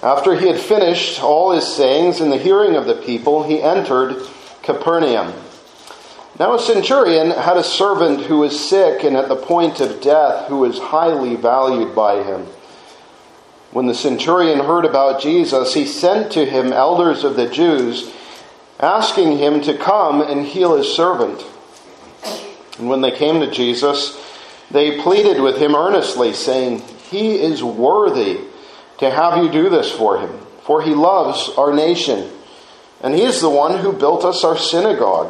After he had finished all his sayings in the hearing of the people, he entered Capernaum. Now a centurion had a servant who was sick and at the point of death, who was highly valued by him. When the centurion heard about Jesus, he sent to him elders of the Jews, asking him to come and heal his servant. And when they came to Jesus, they pleaded with him earnestly, saying, "He is worthy to have you do this for him, for he loves our nation, and he is the one who built us our synagogue."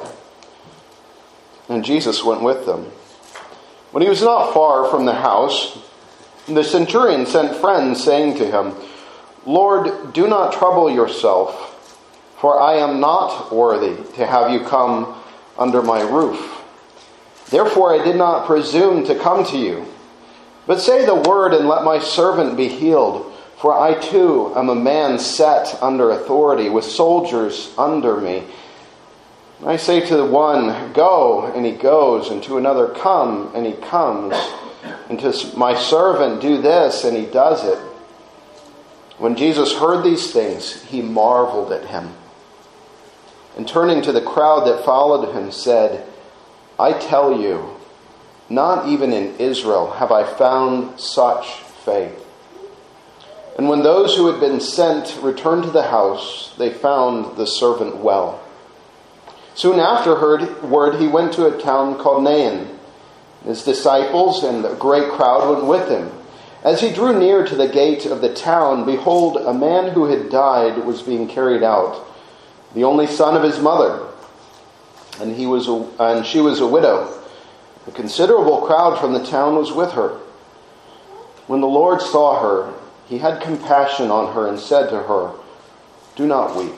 And Jesus went with them. When he was not far from the house, the centurion sent friends, saying to him, "Lord, do not trouble yourself, for I am not worthy to have you come under my roof. Therefore I did not presume to come to you. But say the word and let my servant be healed. For I too am a man set under authority, with soldiers under me. I say to the one, 'Go,' and he goes, and to another, 'Come,' and he comes, and to my servant, 'Do this,' and he does it." When Jesus heard these things, he marveled at him. And turning to the crowd that followed him, said, "I tell you, not even in Israel have I found such faith." And when those who had been sent returned to the house, they found the servant well. Soon afterward, he went to a town called Nain. His disciples and a great crowd went with him. As he drew near to the gate of the town, behold, a man who had died was being carried out, the only son of his mother, and she was a widow. A considerable crowd from the town was with her. When the Lord saw her, he had compassion on her and said to her, "Do not weep."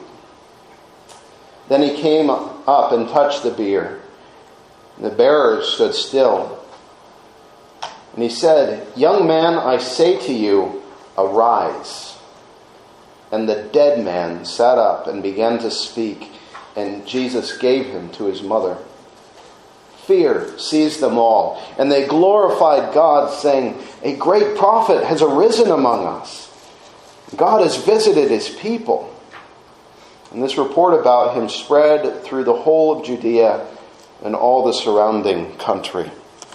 Then he came up and touched the bier. The bearers stood still. And he said, "Young man, I say to you, arise." And the dead man sat up and began to speak, and Jesus gave him to his mother. Fear seized them all, and they glorified God, saying, "A great prophet has arisen among us. God has visited his people." And this report about him spread through the whole of Judea and all the surrounding country.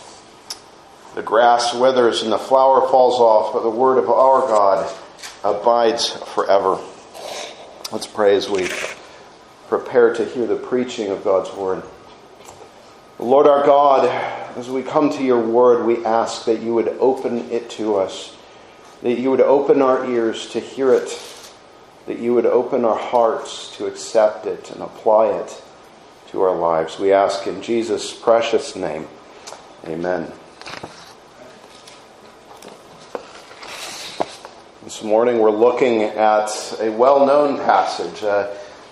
The grass withers and the flower falls off, but the word of our God abides forever. Let's pray as we prepare to hear the preaching of God's word. Lord our God, as we come to your word, we ask that you would open it to us, that you would open our ears to hear it, that you would open our hearts to accept it and apply it to our lives. We ask in Jesus' precious name. Amen. This morning we're looking at a well-known passage, the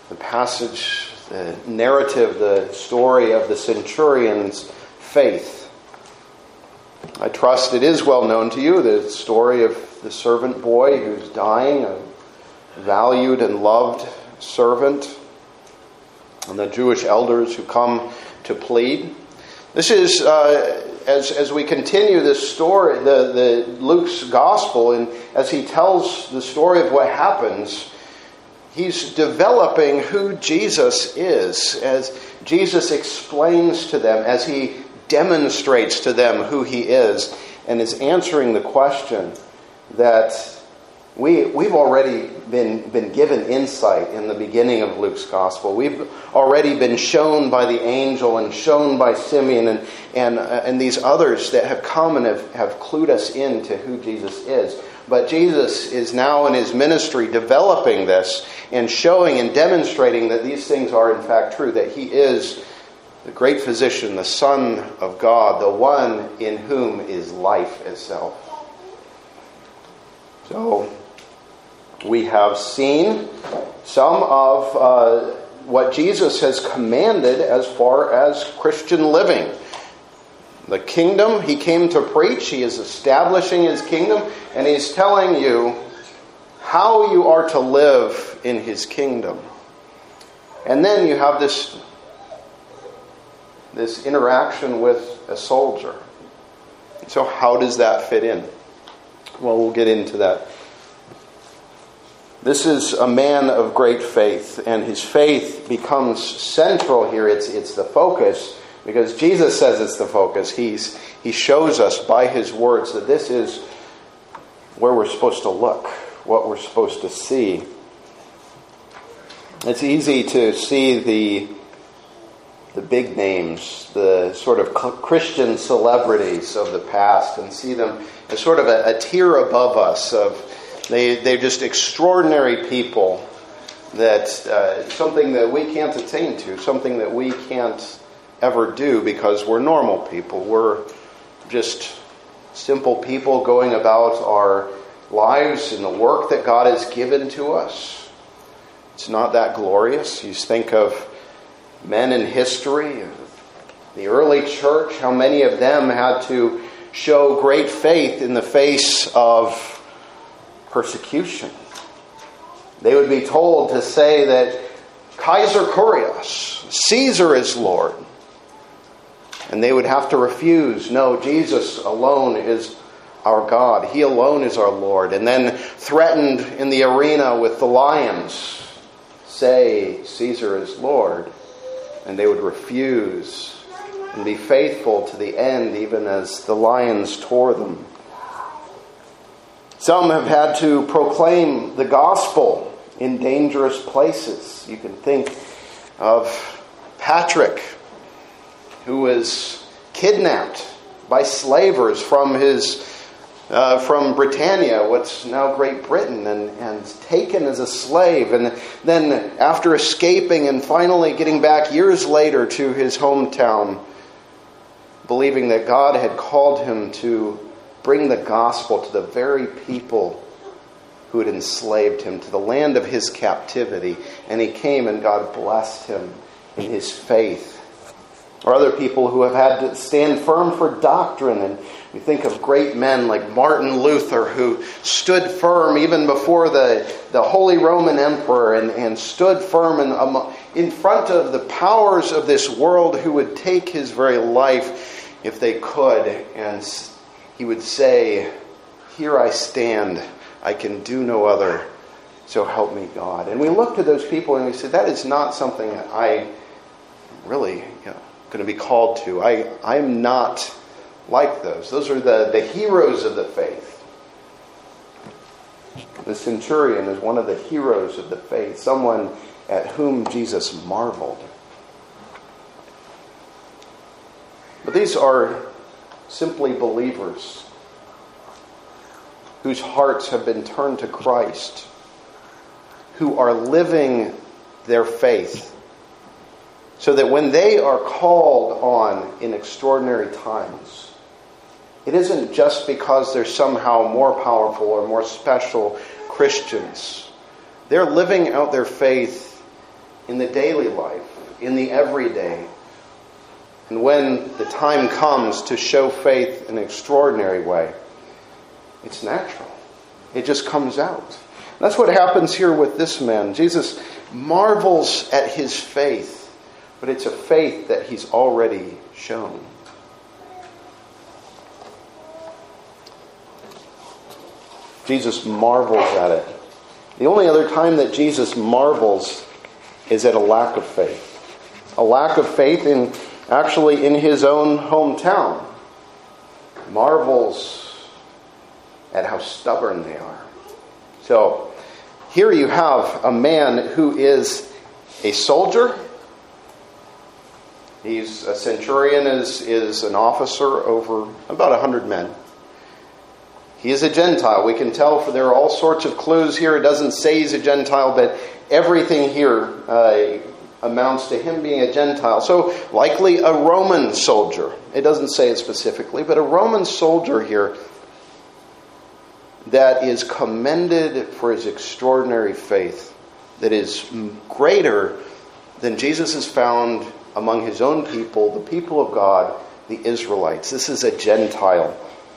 narrative, the story of the centurion's faith. I trust it is well known to you, the story of the servant boy who's dying, a valued and loved servant, and the Jewish elders who come to plead. This is, as we continue this story, the Luke's gospel, and as he tells the story of what happens, he's developing who Jesus is, as Jesus explains to them, as he demonstrates to them who he is, and is answering the question that we've already been given insight in the beginning of Luke's gospel. We've already been shown by the angel and shown by Simeon and these others that have come and have clued us into who Jesus is. But Jesus is now in his ministry developing this and showing and demonstrating that these things are in fact true, that he is the great physician, the Son of God, the one in whom is life itself. So, we have seen some of what Jesus has commanded as far as Christian living. The kingdom he came to preach, he is establishing his kingdom, and he's telling you how you are to live in his kingdom. And then you have this interaction with a soldier. So how does that fit in? Well, we'll get into that. This is a man of great faith, and his faith becomes central here. It's the focus, because Jesus says it's the focus. He shows us by his words that this is where we're supposed to look, what we're supposed to see. It's easy to see the big names, the sort of Christian celebrities of the past, and see them as sort of a tier above us. They're just extraordinary people, that something that we can't attain to, something that we can't ever do because we're normal people. We're just simple people going about our lives in the work that God has given to us. It's not that glorious. You think of men in history, the early church, how many of them had to show great faith in the face of persecution. They would be told to say that Kaiser Kurios, Caesar is Lord. And they would have to refuse. No, Jesus alone is our God. He alone is our Lord. And then threatened in the arena with the lions, say Caesar is Lord. And they would refuse and be faithful to the end, even as the lions tore them. Some have had to proclaim the gospel in dangerous places. You can think of Patrick, who was kidnapped by slavers from Britannia, what's now Great Britain, and taken as a slave. And then after escaping and finally getting back years later to his hometown, believing that God had called him to bring the gospel to the very people who had enslaved him, to the land of his captivity. And he came and God blessed him in his faith. Or other people who have had to stand firm for doctrine. And we think of great men like Martin Luther, who stood firm even before the Holy Roman Emperor, and stood firm in front of the powers of this world who would take his very life if they could. And he would say, "Here I stand, I can do no other, so help me God." And we look to those people and we say, that is not something that I really going to be called to. I'm not like those. Those are the heroes of the faith. The centurion is one of the heroes of the faith, someone at whom Jesus marveled. But these are simply believers whose hearts have been turned to Christ, who are living their faith, so that when they are called on in extraordinary times, it isn't just because they're somehow more powerful or more special Christians. They're living out their faith in the daily life, in the everyday. And when the time comes to show faith in an extraordinary way, it's natural. It just comes out. And that's what happens here with this man. Jesus marvels at his faith, but it's a faith that he's already shown. Jesus marvels at it. The only other time that Jesus marvels is at a lack of faith. A lack of faith in his own hometown. Marvels at how stubborn they are. So, here you have a man who is a soldier. He's a centurion, is an officer over about 100 men. He is a Gentile. We can tell, for there are all sorts of clues here. It doesn't say he's a Gentile, but everything here amounts to him being a Gentile. So likely a Roman soldier. It doesn't say it specifically, but a Roman soldier here that is commended for his extraordinary faith, that is greater than Jesus has found among his own people, the people of God, the Israelites. This is a Gentile.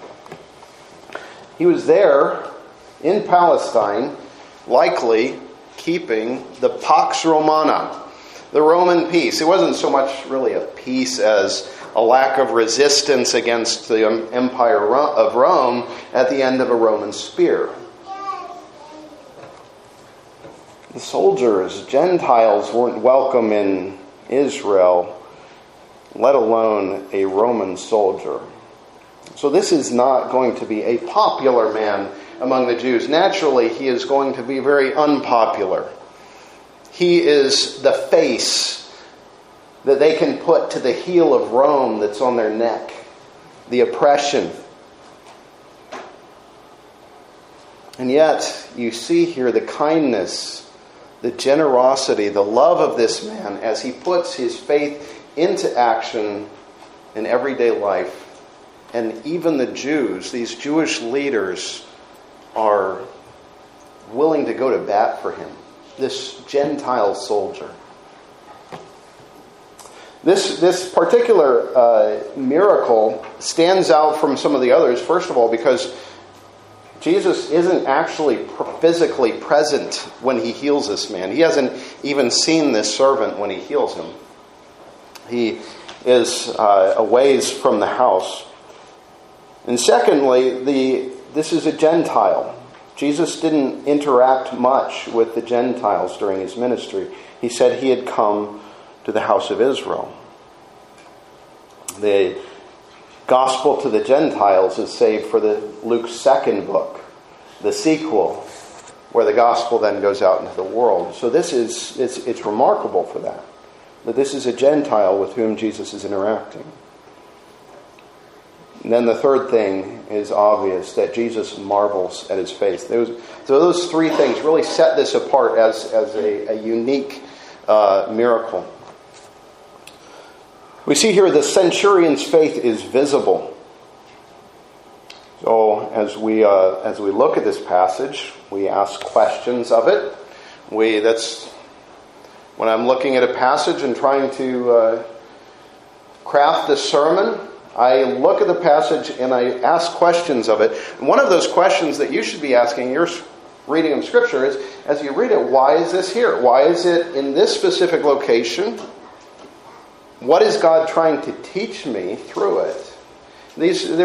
He was there in Palestine, likely keeping the Pax Romana, the Roman peace. It wasn't so much really a peace as a lack of resistance against the Empire of Rome at the end of a Roman spear. The soldiers, Gentiles, weren't welcome in Israel, let alone a Roman soldier. So this is not going to be a popular man among the Jews. Naturally, he is going to be very unpopular. He is the face that they can put to the heel of Rome that's on their neck. The oppression. And yet, you see here the kindness, the generosity, the love of this man as he puts his faith into action in everyday life. And even the Jews, these Jewish leaders, are willing to go to bat for him. This Gentile soldier. This particular miracle stands out from some of the others, first of all, because Jesus isn't actually physically present when he heals this man. He hasn't even seen this servant when he heals him. He is a ways from the house. And secondly, this is a Gentile. Jesus didn't interact much with the Gentiles during his ministry. He said he had come to the house of Israel. The gospel to the Gentiles is saved for Luke's second book, the sequel, where the gospel then goes out into the world. So it's remarkable for that this is a Gentile with whom Jesus is interacting. And then the third thing is obvious, that Jesus marvels at his face. Those three things really set this apart as a unique miracle. We see here the centurion's faith is visible. So as we look at this passage, we ask questions of it. That's when I'm looking at a passage and trying to craft this sermon, I look at the passage and I ask questions of it. And one of those questions that you should be asking your reading of Scripture is, as you read it, why is this here? Why is it in this specific location? What is God trying to teach me through it? This is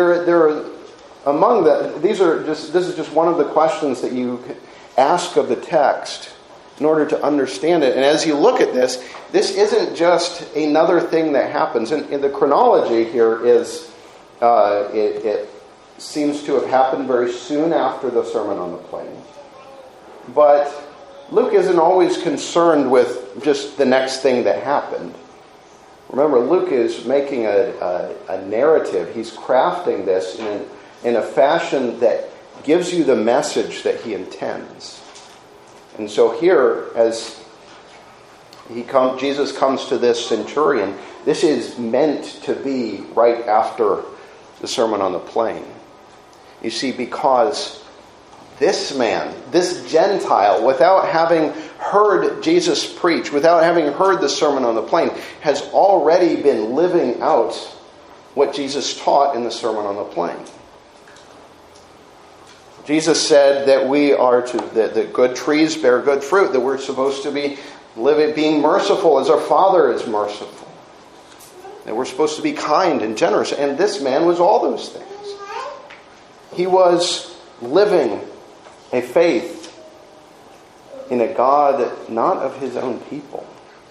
just one of the questions that you ask of the text in order to understand it. And as you look at this isn't just another thing that happens. And the chronology here is, it seems to have happened very soon after the Sermon on the Plain. But Luke isn't always concerned with just the next thing that happened. Remember, Luke is making a narrative. He's crafting this in a fashion that gives you the message that he intends. And so here, as Jesus comes to this centurion, this is meant to be right after the Sermon on the Plain. You see, because this man, this Gentile, without having heard Jesus preach, without having heard the Sermon on the Plain, has already been living out what Jesus taught in the Sermon on the Plain. Jesus said that that good trees bear good fruit, that we're supposed to be being merciful as our Father is merciful. That we're supposed to be kind and generous. And this man was all those things. He was living a faith in a God not of his own people.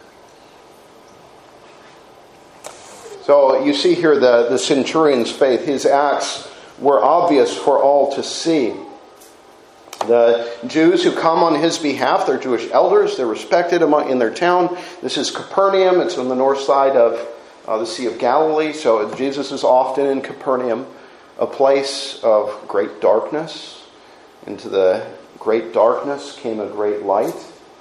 So you see here the centurion's faith. His acts were obvious for all to see. The Jews who come on his behalf, they're Jewish elders, they're respected in their town. This is Capernaum, it's on the north side of the Sea of Galilee, so Jesus is often in Capernaum, a place of great darkness. Into the great darkness came a great light.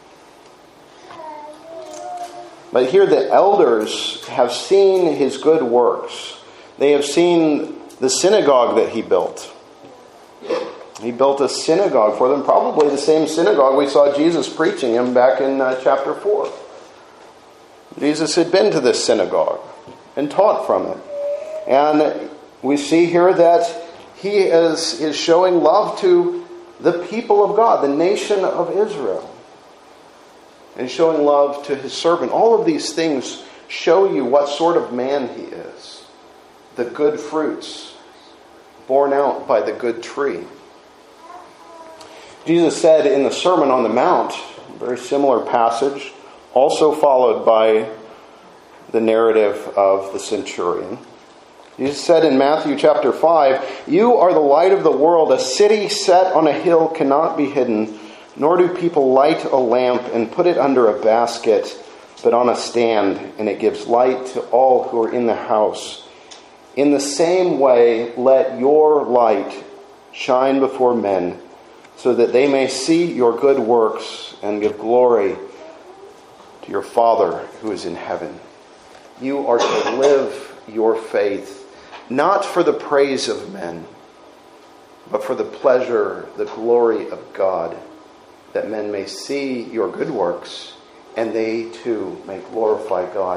But here the elders have seen his good works. They have seen the synagogue that he built. He built a synagogue for them, probably the same synagogue we saw Jesus preaching in back in chapter 4. Jesus had been to this synagogue and taught from it. And we see here that he is showing love to the people of God, the nation of Israel. And showing love to his servant. All of these things show you what sort of man he is. The good fruits borne out by the good tree. Jesus said in the Sermon on the Mount, very similar passage, also followed by the narrative of the centurion. Jesus said in Matthew chapter 5, "You are the light of the world. A city set on a hill cannot be hidden, nor do people light a lamp and put it under a basket, but on a stand, and it gives light to all who are in the house. In the same way, let your light shine before men, so that they may see your good works and give glory to your Father who is in heaven." You are to live your faith not for the praise of men, but for the pleasure, the glory of God, that men may see your good works and they too may glorify God.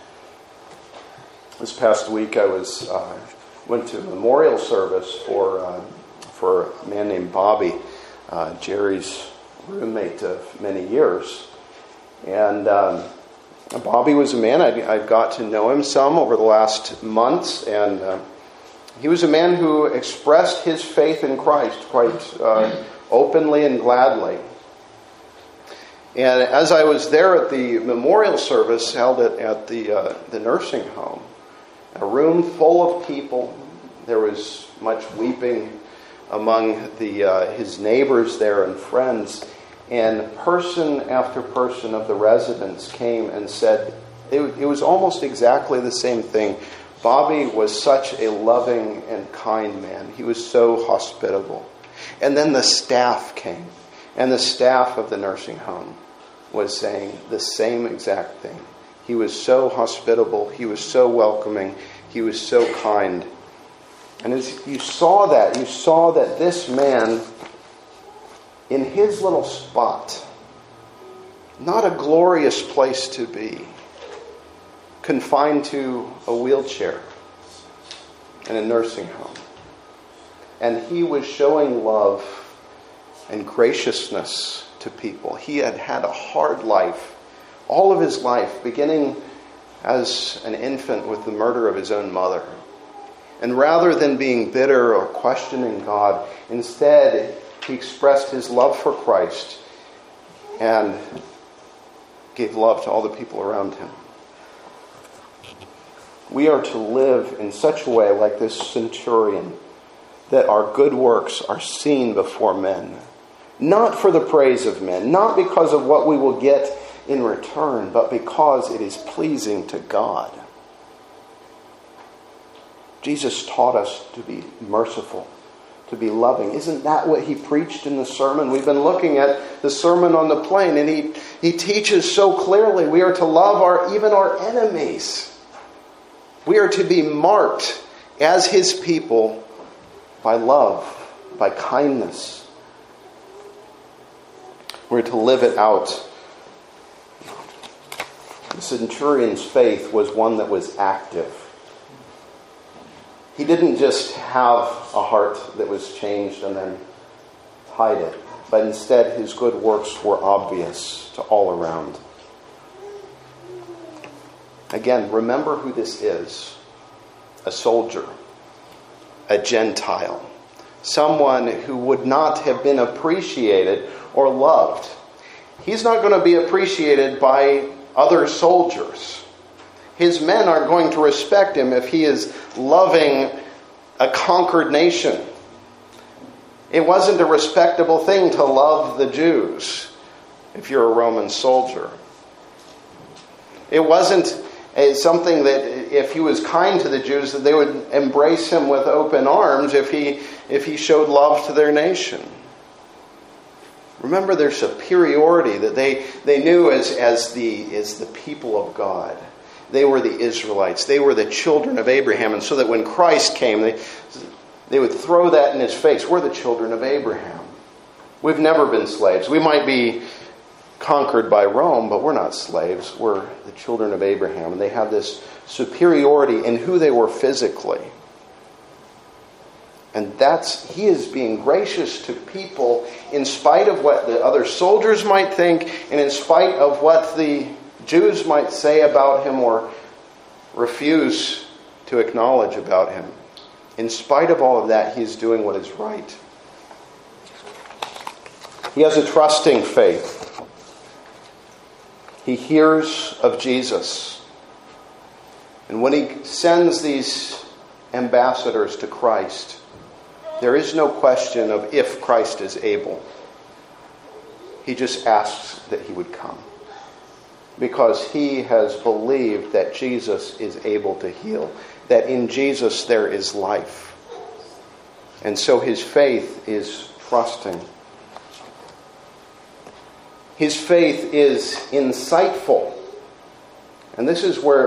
This past week I went to a memorial service for a man named Bobby, Jerry's roommate of many years. And Bobby was a man, I got to know him some over the last months, and he was a man who expressed his faith in Christ quite openly and gladly. And as I was there at the memorial service held at the nursing home, a room full of people, there was much weeping among his neighbors there and friends. And person after person of the residents came and said, it was almost exactly the same thing. Bobby was such a loving and kind man. He was so hospitable. And then the staff came, and the staff of the nursing home was saying the same exact thing. He was so hospitable. He was so welcoming. He was so kind. And as you saw that this man, in his little spot, not a glorious place to be, confined to a wheelchair in a nursing home. And he was showing love and graciousness to people. He had had a hard life, all of his life, beginning as an infant with the murder of his own mother. And rather than being bitter or questioning God, instead he expressed his love for Christ and gave love to all the people around him. We are to live in such a way, like this centurion, that our good works are seen before men. Not for the praise of men, not because of what we will get in return, but because it is pleasing to God. Jesus taught us to be merciful, to be loving. Isn't that what he preached in the sermon? We've been looking at the Sermon on the Plain, and he teaches so clearly we are to love even our enemies. We are to be marked as his people by love, by kindness. We're to live it out. The centurion's faith was one that was active. He didn't just have a heart that was changed and then hide it, but instead his good works were obvious to all around. Again, remember who this is. A soldier, a Gentile, someone who would not have been appreciated or loved. He's not going to be appreciated by other soldiers. His men aren't going to respect him if he is loving a conquered nation. It wasn't a respectable thing to love the Jews if you're a Roman soldier. It wasn't something that if he was kind to the Jews, that they would embrace him with open arms if he showed love to their nation. Remember their superiority that they knew as the people of God. They were the Israelites. They were the children of Abraham. And so that when Christ came, they would throw that in his face. We're the children of Abraham. We've never been slaves. We might be conquered by Rome, but we're not slaves. We're the children of Abraham. And they have this superiority in who they were physically. And he is being gracious to people in spite of what the other soldiers might think and in spite of what the Jews might say about him or refuse to acknowledge about him. In spite of all of that, he is doing what is right. He has a trusting faith. He hears of Jesus. And when he sends these ambassadors to Christ, there is no question of if Christ is able. He just asks that he would come, because he has believed that Jesus is able to heal, that in Jesus there is life. And so his faith is trusting. His faith is insightful. And this is where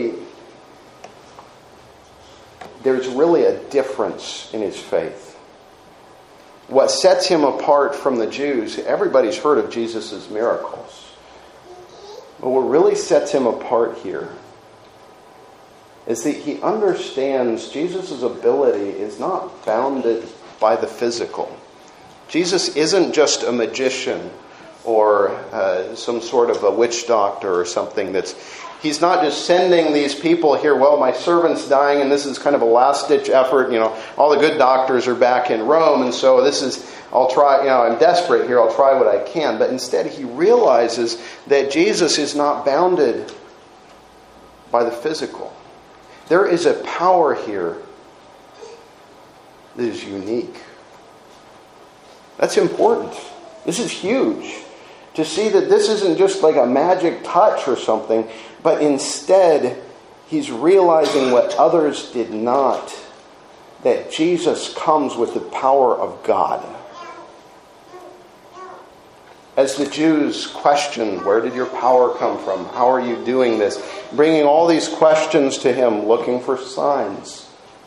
there's really a difference in his faith. What sets him apart from the Jews, everybody's heard of Jesus' miracles. But what really sets him apart here is that he understands Jesus' ability is not bounded by the physical. Jesus isn't just a magician or some sort of a witch doctor or something. He's not just sending these people here, well, my servant's dying and this is kind of a last-ditch effort. All the good doctors are back in Rome, and so I'll try, I'm desperate here, I'll try what I can. But instead he realizes that Jesus is not bounded by the physical. There is a power here that is unique. That's important. This is huge. To see that this isn't just like a magic touch or something, but instead he's realizing what others did not, that Jesus comes with the power of God. As the Jews question, where did your power come from? How are you doing this? Bringing all these questions to him, looking for signs.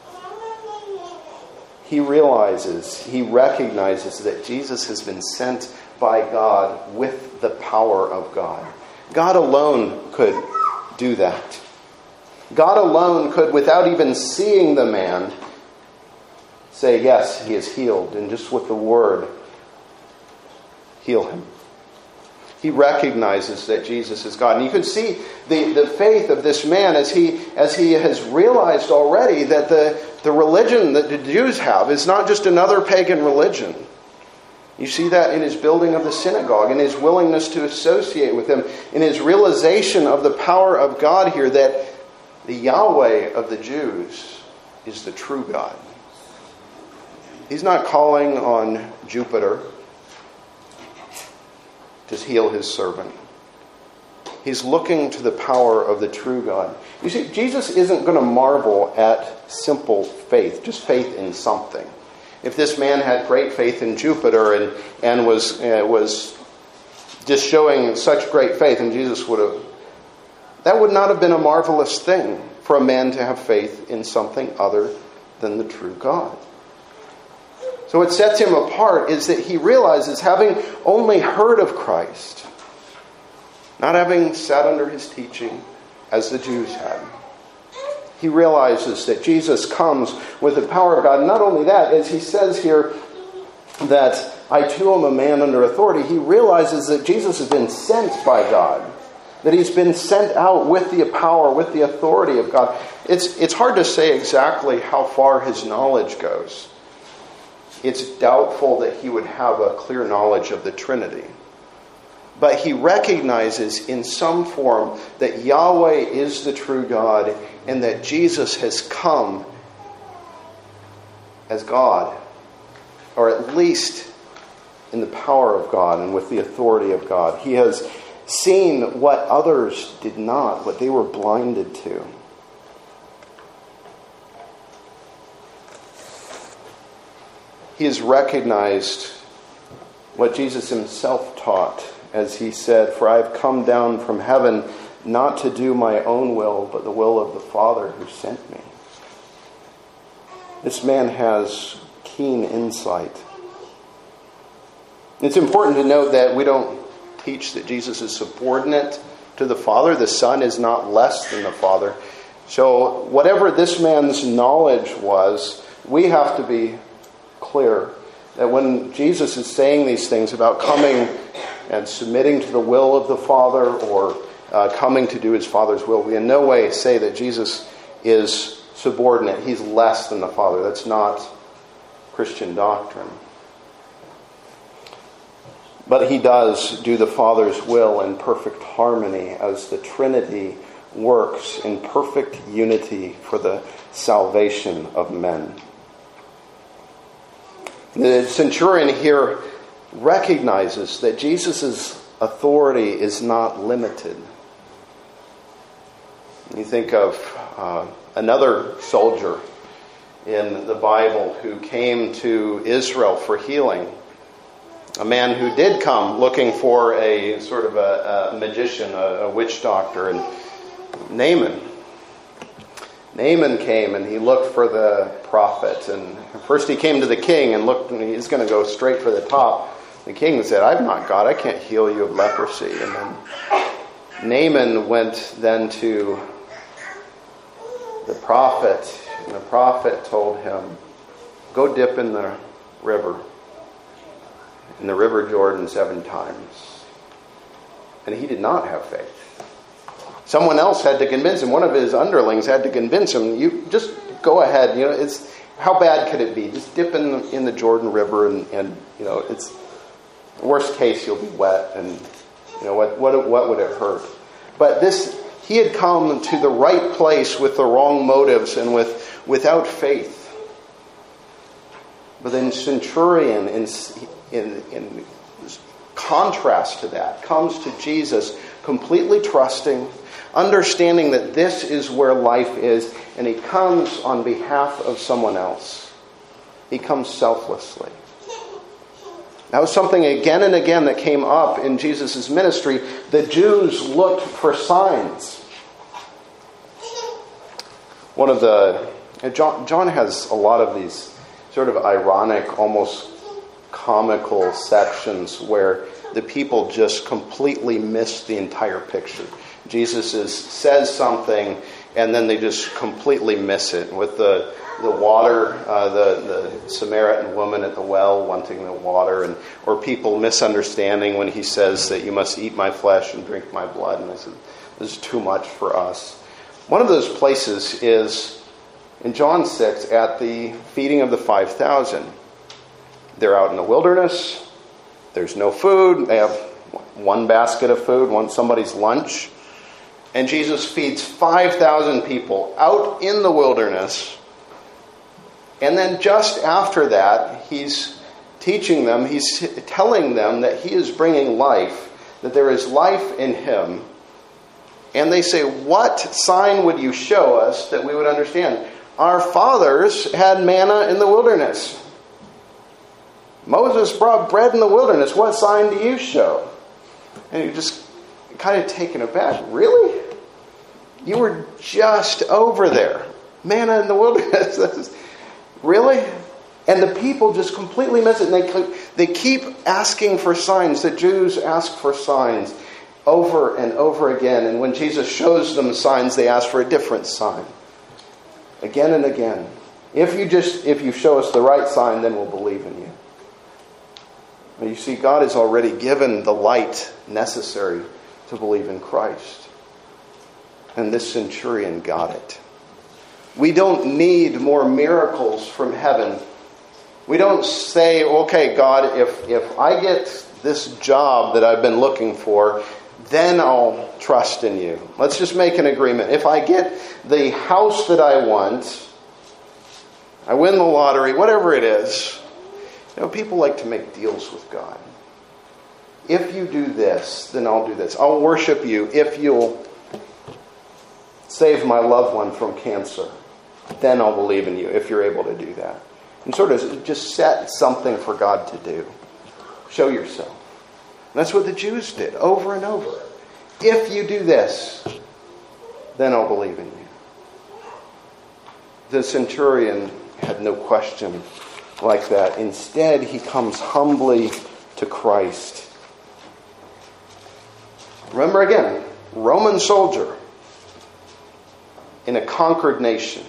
He recognizes that Jesus has been sent by God with the power of God. God alone could do that. God alone could, without even seeing the man, say, yes, he is healed, and just with the word, heal him. He recognizes that Jesus is God. And you can see the faith of this man as he has realized already that the religion that the Jews have is not just another pagan religion. You see that in his building of the synagogue, in his willingness to associate with him, in his realization of the power of God here, that the Yahweh of the Jews is the true God. He's not calling on Jupiter to heal his servant. He's looking to the power of the true God. You see, Jesus isn't going to marvel at simple faith, just faith in something. If this man had great faith in Jupiter and was just showing such great faith, and Jesus that would not have been a marvelous thing for a man to have faith in something other than the true God. So what sets him apart is that he realizes, having only heard of Christ, not having sat under his teaching as the Jews had, he realizes that Jesus comes with the power of God. And not only that, as he says here that I too am a man under authority, he realizes that Jesus has been sent by God, that he's been sent out with the power, with the authority of God. It's hard to say exactly how far his knowledge goes. It's doubtful that he would have a clear knowledge of the Trinity. But he recognizes in some form that Yahweh is the true God and that Jesus has come as God, or at least in the power of God and with the authority of God. He has seen what others did not, what they were blinded to. He has recognized what Jesus himself taught as he said, "For I have come down from heaven not to do my own will, but the will of the Father who sent me." This man has keen insight. It's important to note that we don't teach that Jesus is subordinate to the Father. The Son is not less than the Father. So whatever this man's knowledge was, we have to be clear that when Jesus is saying these things about coming and submitting to the will of the Father or coming to do his Father's will, we in no way say that Jesus is subordinate. He's less than the Father. That's not Christian doctrine. But he does do the Father's will in perfect harmony as the Trinity works in perfect unity for the salvation of men. The centurion here recognizes that Jesus' authority is not limited. You think of another soldier in the Bible who came to Israel for healing. A man who did come looking for a sort of a magician, a witch doctor, and Naaman came and he looked for the prophet. And first he came to the king and looked, and he's going to go straight for the top. The king said, "I'm not God, I can't heal you of leprosy." And then Naaman went then to the prophet, and the prophet told him, "Go dip in the river Jordan 7 times. And he did not have faith. Someone else had to convince him. One of his underlings had to convince him, "You just go ahead. It's how bad could it be? Just dip in the Jordan River, and it's worst case you'll be wet, and what would it hurt?" But he had come to the right place with the wrong motives and without faith. But then centurion, in contrast to that, comes to Jesus completely trusting, understanding that this is where life is, and he comes on behalf of someone else. He comes selflessly. That was something again and again that came up in Jesus' ministry. The Jews looked for signs. John has a lot of these sort of ironic, almost comical sections where the people just completely miss the entire picture. Jesus says something, and then they just completely miss it. With the water, the Samaritan woman at the well wanting the water, or people misunderstanding when he says that you must eat my flesh and drink my blood. And I said, this is too much for us. One of those places is in John 6 at the feeding of the 5,000. They're out in the wilderness. There's no food. They have one basket of food, somebody's lunch. And Jesus feeds 5,000 people out in the wilderness. And then just after that, he's teaching them, he's telling them that he is bringing life, that there is life in him. And they say, "What sign would you show us that we would understand? Our fathers had manna in the wilderness. Moses brought bread in the wilderness. What sign do you show?" And you're just kind of taken aback. Really? You were just over there. Manna in the wilderness. Really? And the people just completely miss it. And they keep asking for signs. The Jews ask for signs over and over again. And when Jesus shows them signs, they ask for a different sign. Again and again. If you show us the right sign, then we'll believe in you. But you see, God has already given the light necessary to believe in Christ. And this centurion got it. We don't need more miracles from heaven. We don't say, "Okay, God, if I get this job that I've been looking for, then I'll trust in you. Let's just make an agreement. If I get the house that I want, I win the lottery," whatever it is. People like to make deals with God. If you do this, then I'll do this. I'll worship you if you'll save my loved one from cancer. Then I'll believe in you if you're able to do that. And sort of just set something for God to do. Show yourself. And that's what the Jews did over and over. If you do this, then I'll believe in you. The centurion had no question like that. Instead, he comes humbly to Christ. Remember again, Roman soldier in a conquered nation.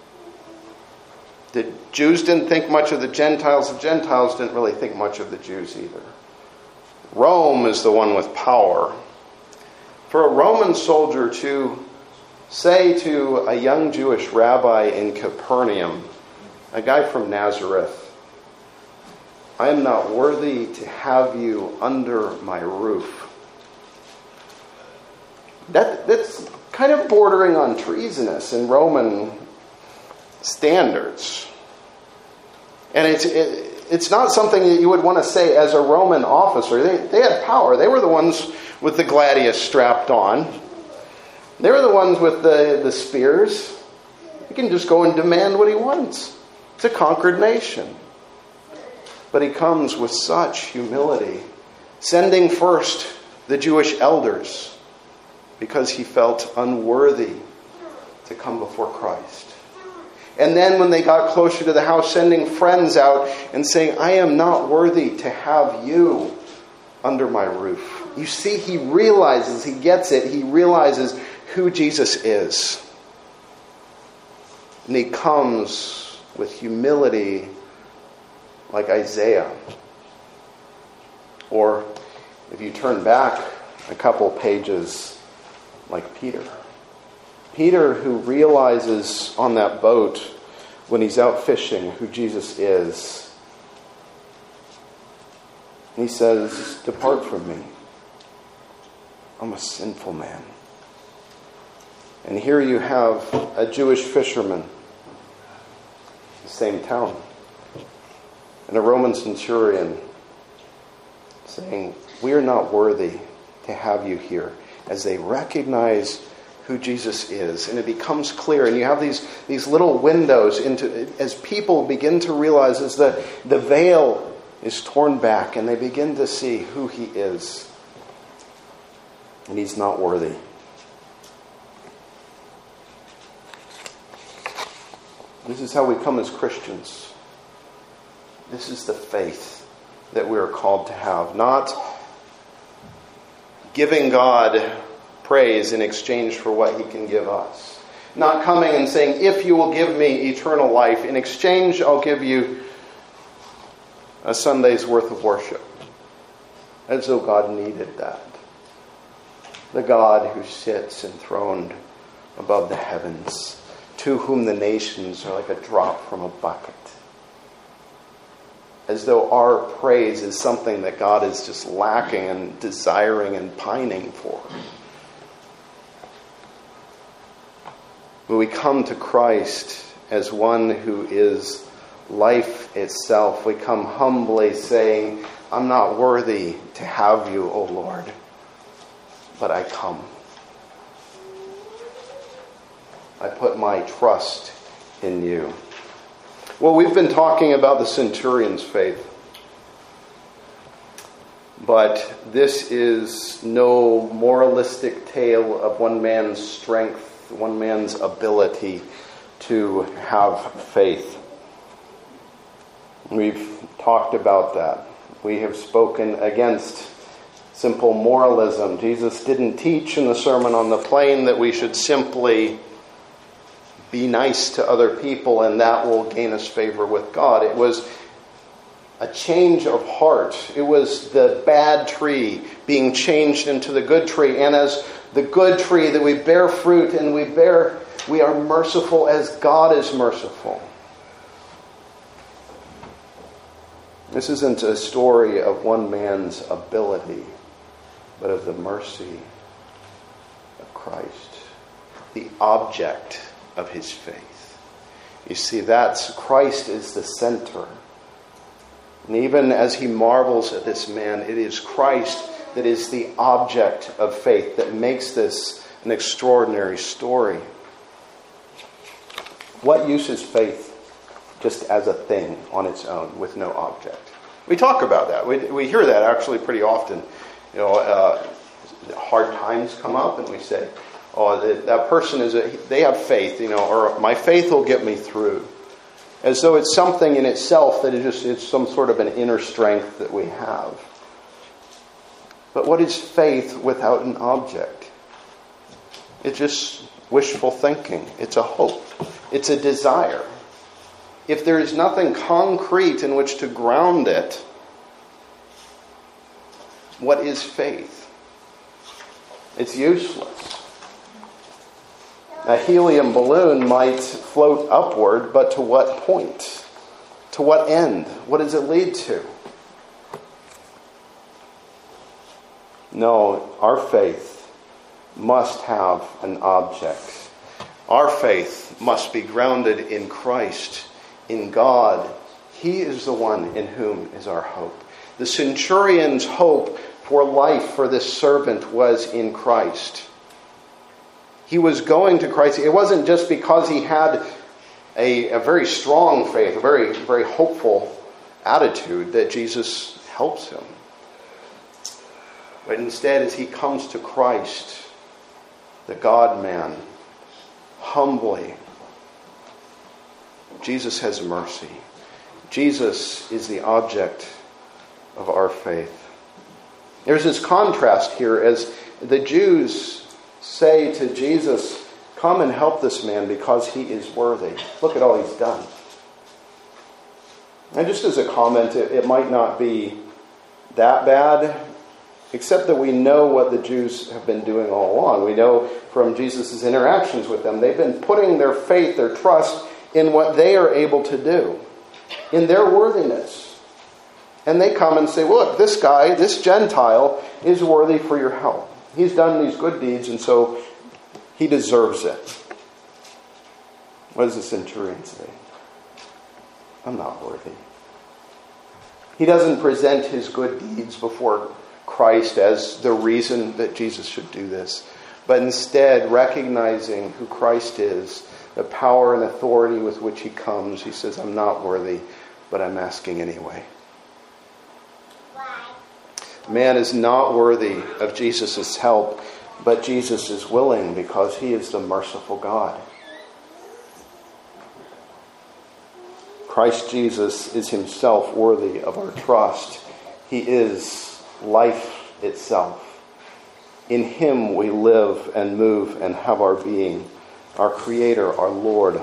The Jews didn't think much of the Gentiles. The Gentiles didn't really think much of the Jews either. Rome is the one with power. For a Roman soldier to say to a young Jewish rabbi in Capernaum, a guy from Nazareth, I am not worthy to have you under my roof. That's kind of bordering on treasonous in Roman standards. And it's not something that you would want to say as a Roman officer. They had power. They were the ones with the gladius strapped on. They were the ones with the spears. He can just go and demand what he wants. It's a conquered nation. But he comes with such humility, sending first the Jewish elders because he felt unworthy to come before Christ. And then when they got closer to the house, sending friends out and saying, I am not worthy to have you under my roof. You see, he realizes, he gets it, he realizes who Jesus is. And he comes with humility like Isaiah. Or if you turn back a couple pages, like Peter. Peter, who realizes on that boat when he's out fishing who Jesus is. And he says, depart from me. I'm a sinful man. And here you have a Jewish fisherman, the same town, and a Roman centurion saying, we are not worthy to have you here, as they recognize who Jesus is. And it becomes clear, and you have these little windows into, as people begin to realize, as the veil is torn back and they begin to see who he is. And he's not worthy. This is how we come as Christians. This is the faith that we are called to have. Not giving God praise in exchange for what he can give us. Not coming and saying, if you will give me eternal life, in exchange I'll give you a Sunday's worth of worship. As though God needed that. The God who sits enthroned above the heavens, to whom the nations are like a drop from a bucket. As though our praise is something that God is just lacking and desiring and pining for. When we come to Christ as one who is life itself, we come humbly saying, I'm not worthy to have you, O Lord, but I come. I put my trust in you. Well, we've been talking about the centurion's faith. But this is no moralistic tale of one man's strength, one man's ability to have faith. We've talked about that. We have spoken against simple moralism. Jesus didn't teach in the Sermon on the Plain that we should simply be nice to other people and that will gain us favor with God. It was a change of heart. It was the bad tree being changed into the good tree. And as the good tree that we bear fruit and we are merciful as God is merciful. This isn't a story of one man's ability, but of the mercy of Christ, the object of his faith. You see, that's Christ is the center. And even as he marvels at this man, it is Christ that is the object of faith that makes this an extraordinary story. What use is faith just as a thing on its own with no object? We talk about that. We hear that actually pretty often. You know, hard times come up and we say, oh, that person they have faith, you know, or my faith will get me through. As though it's something in itself that it's some sort of an inner strength that we have. But what is faith without an object? It's just wishful thinking. It's a hope. It's a desire. If there is nothing concrete in which to ground it, what is faith? It's useless. A helium balloon might float upward, but to what point? To what end? What does it lead to? No, our faith must have an object. Our faith must be grounded in Christ, in God. He is the one in whom is our hope. The centurion's hope for life for this servant was in Christ. He was going to Christ. It wasn't just because he had a very strong faith, a very, very hopeful attitude that Jesus helps him. But instead, as he comes to Christ, the God-man, humbly, Jesus has mercy. Jesus is the object of our faith. There's this contrast here as the Jews say to Jesus, "Come and help this man because he is worthy. Look at all he's done." And just as a comment, it might not be that bad, except that we know what the Jews have been doing all along. We know from Jesus' interactions with them, they've been putting their faith, their trust in what they are able to do, in their worthiness. And they come and say, well, look, this guy, this Gentile, is worthy for your help. He's done these good deeds, and so he deserves it. What does the centurion say? I'm not worthy. He doesn't present his good deeds before Christ as the reason that Jesus should do this, but instead, recognizing who Christ is, the power and authority with which he comes, he says, I'm not worthy, but I'm asking anyway. Man is not worthy of Jesus' help, but Jesus is willing because he is the merciful God. Christ Jesus is himself worthy of our trust. He is life itself. In him we live and move and have our being, our Creator, our Lord.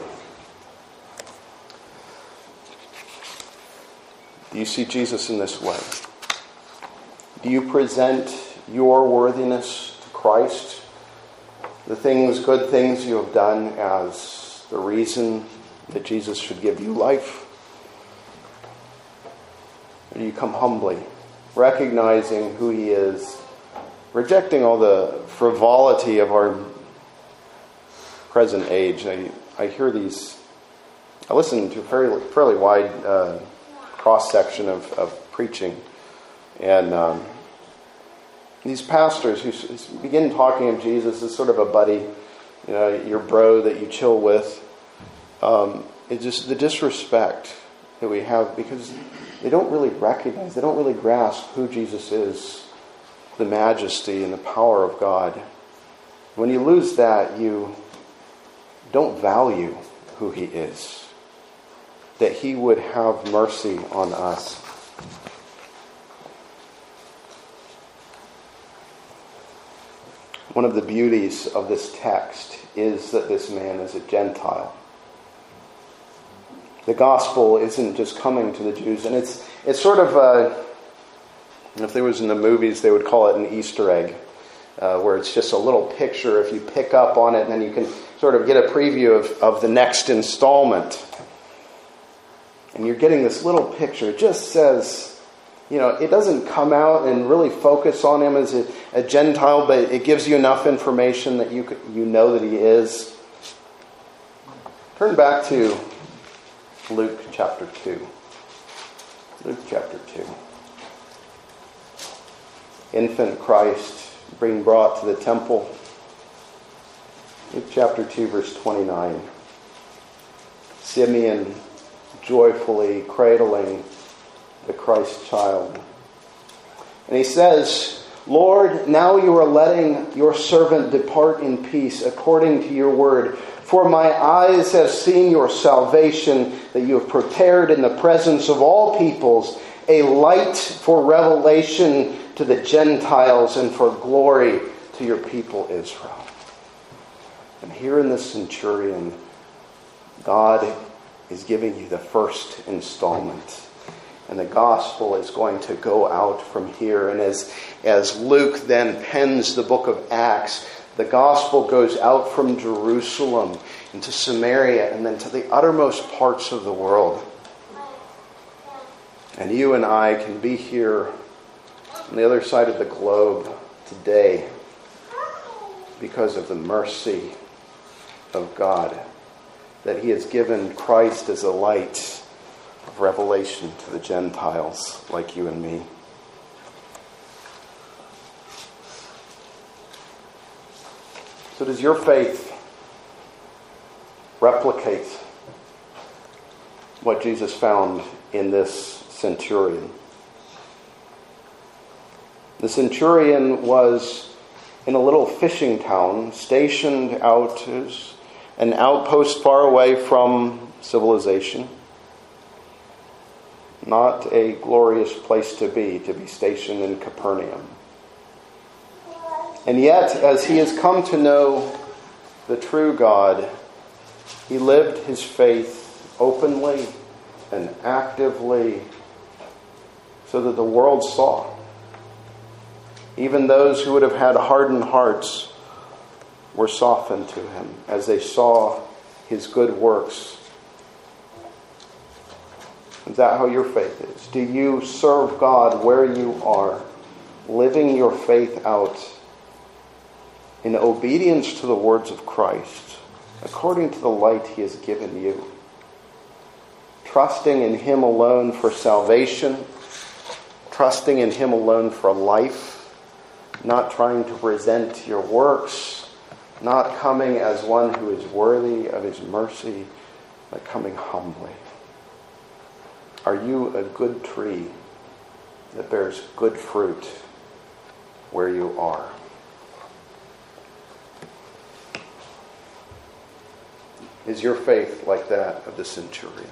Do you see Jesus in this way? Do you present your worthiness to Christ? The things, good things you have done as the reason that Jesus should give you life? Or do you come humbly, recognizing who he is, rejecting all the frivolity of our present age? I hear these, I listen to a fairly wide cross-section of preaching, and these pastors who begin talking of Jesus as sort of a buddy, your bro that you chill with. It's just the disrespect that we have because they don't really recognize, they don't really grasp who Jesus is, the majesty and the power of God. When you lose that, you don't value who he is, that he would have mercy on us. One of the beauties of this text is that this man is a Gentile. The gospel isn't just coming to the Jews, and it's sort of if there was in the movies, they would call it an Easter egg, where it's just a little picture. If you pick up on it, and then you can sort of get a preview of the next installment. And you're getting this little picture. It just says, it doesn't come out and really focus on him as a Gentile, but it gives you enough information that you know that he is. Turn back to Luke chapter 2. Luke chapter 2. Infant Christ being brought to the temple. Luke chapter 2, verse 29. Simeon joyfully cradling the Christ child. And he says, Lord, now you are letting your servant depart in peace according to your word. For my eyes have seen your salvation that you have prepared in the presence of all peoples, a light for revelation to the Gentiles and for glory to your people Israel. And here in the centurion, God is giving you the first installment. And the gospel is going to go out from here. And as Luke then pens the book of Acts, the gospel goes out from Jerusalem into Samaria and then to the uttermost parts of the world. And you and I can be here on the other side of the globe today because of the mercy of God, that he has given Christ as a light of revelation to the Gentiles like you and me. So does your faith replicate what Jesus found in this centurion? The centurion was in a little fishing town, stationed out as an outpost far away from civilization. Not a glorious place to be stationed in Capernaum. And yet, as he has come to know the true God, he lived his faith openly and actively so that the world saw. Even those who would have had hardened hearts were softened to him as they saw his good works. Is that how your faith is? Do you serve God where you are, living your faith out in obedience to the words of Christ, according to the light he has given you? Trusting in him alone for salvation, trusting in him alone for life, not trying to present your works, not coming as one who is worthy of his mercy, but coming humbly. Are you a good tree that bears good fruit where you are? Is your faith like that of the centurion?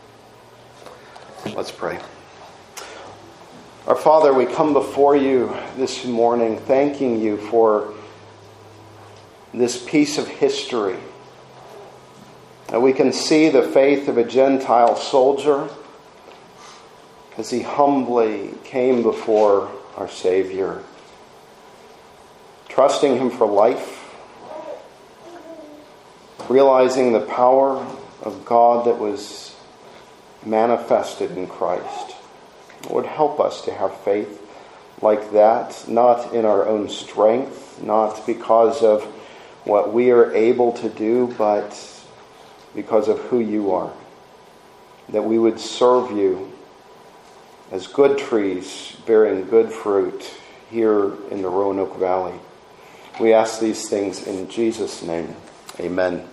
Let's pray. Our Father, we come before you this morning thanking you for this piece of history. That we can see the faith of a Gentile soldier as he humbly came before our Savior, trusting him for life, realizing the power of God that was manifested in Christ. Lord, help us to have faith like that, not in our own strength, not because of what we are able to do, but because of who you are. That we would serve you as good trees bearing good fruit here in the Roanoke Valley. We ask these things in Jesus' name. Amen.